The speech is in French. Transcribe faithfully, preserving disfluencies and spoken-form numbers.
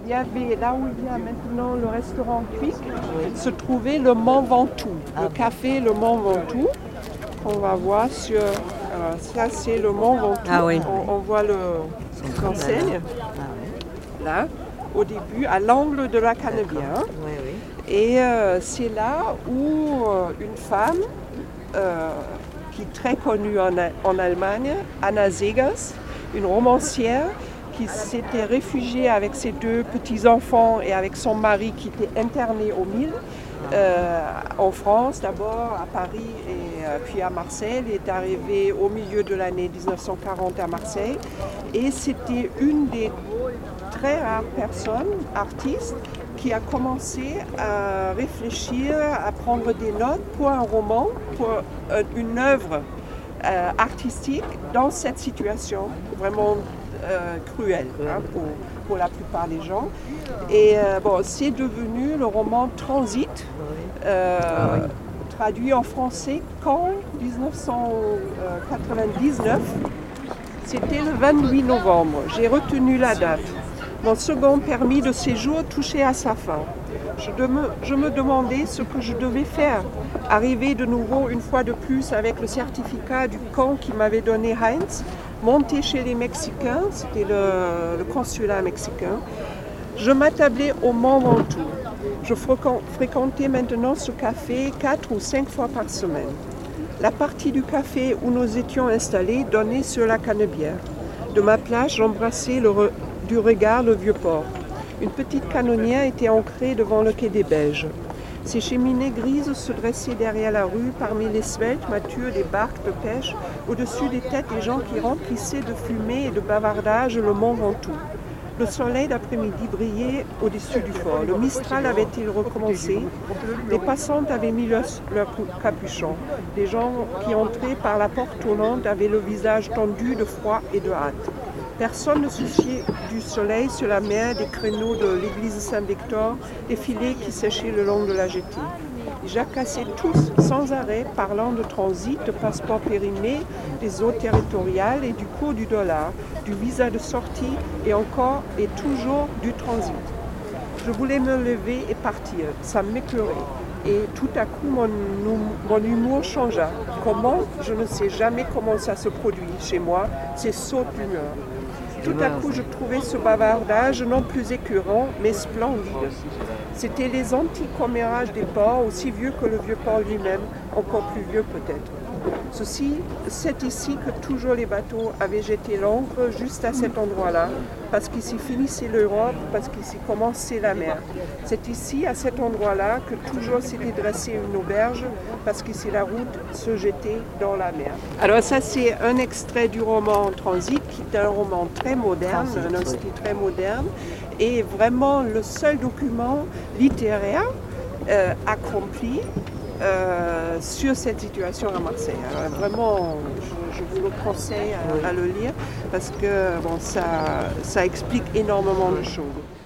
il y avait, là où il y a maintenant le restaurant Quick, se trouvait le Mont Ventoux, Ah le bon. café le Mont Ventoux. On va voir sur... Alors ça c'est le Mont Ventoux, Ah oui. on, on voit le, l'enseigne, Ah oui. là, au début, à l'angle de la Canebière. Oui, oui. Et euh, c'est là où euh, une femme euh, qui est très connue en, en Allemagne, Anna Segers, une romancière qui s'était réfugiée avec ses deux petits-enfants et avec son mari qui était interné au Mille, euh, en France d'abord, à Paris et euh, puis à Marseille. Elle est arrivée au milieu de l'année dix-neuf cent quarante à Marseille et c'était une des très rares personnes, artistes, qui a commencé à réfléchir, à prendre des notes pour un roman, pour euh, une œuvre euh, artistique dans cette situation vraiment euh, cruelle hein, pour, pour la plupart des gens. Et euh, bon, c'est devenu le roman Transit, euh, ah oui. traduit en français quand dix-neuf cent quatre-vingt-dix-neuf, c'était le vingt-huit novembre. J'ai retenu la date. Mon second permis de séjour touchait à sa fin. Je, de me, je me demandais ce que je devais faire. Arriver de nouveau une fois de plus avec le certificat du camp qu'il m'avait donné Heinz, monter chez les Mexicains, c'était le, le consulat mexicain. Je m'attablais au Mont Ventoux. Je fréquentais maintenant ce café quatre ou cinq fois par semaine. La partie du café où nous étions installés donnait sur la Canebière. De ma place, j'embrassais le re du regard le vieux port. Une petite canonnière était ancrée devant le quai des Belges. Ces cheminées grises se dressaient derrière la rue, parmi les sveltes matures des barques de pêche, au-dessus des têtes des gens qui remplissaient de fumée et de bavardage le Mont Ventoux. Le soleil d'après-midi brillait au-dessus du fort. Le Mistral avait-il recommencé? Les passantes avaient mis leur, leur capuchon. Les gens qui entraient par la porte tournante avaient le visage tendu de froid et de hâte. Personne ne souciait du soleil sur la mer, des créneaux de l'église Saint-Victor, des filets qui séchaient le long de la jetée. Ils jacassaient tous sans arrêt, parlant de transit, de passeport périmé, des eaux territoriales et du cours du dollar, du visa de sortie et encore et toujours du transit. Je voulais me lever et partir, ça m'écœurait. Et tout à coup, mon, mon humour changea. Comment? Je ne sais jamais comment ça se produit chez moi, ces sauts d'humeur. Tout à coup, je trouvais ce bavardage non plus écœurant, mais splendide. C'était les antiques commérages des ports, aussi vieux que le vieux port lui-même, encore plus vieux peut-être. Ceci, c'est ici que toujours les bateaux avaient jeté l'ancre, juste à cet endroit-là, parce qu'ici finissait l'Europe, parce qu'ici commençait la mer. C'est ici, à cet endroit-là, que toujours s'était dressée une auberge, parce qu'ici la route se jetait dans la mer. Alors ça, c'est un extrait du roman Transit, qui est un roman très moderne, un style très moderne, et vraiment le seul document littéraire euh, accompli Euh, sur cette situation à Marseille. Alors, vraiment, je, je vous le conseille à, à le lire parce que bon, ça, ça explique énormément de choses.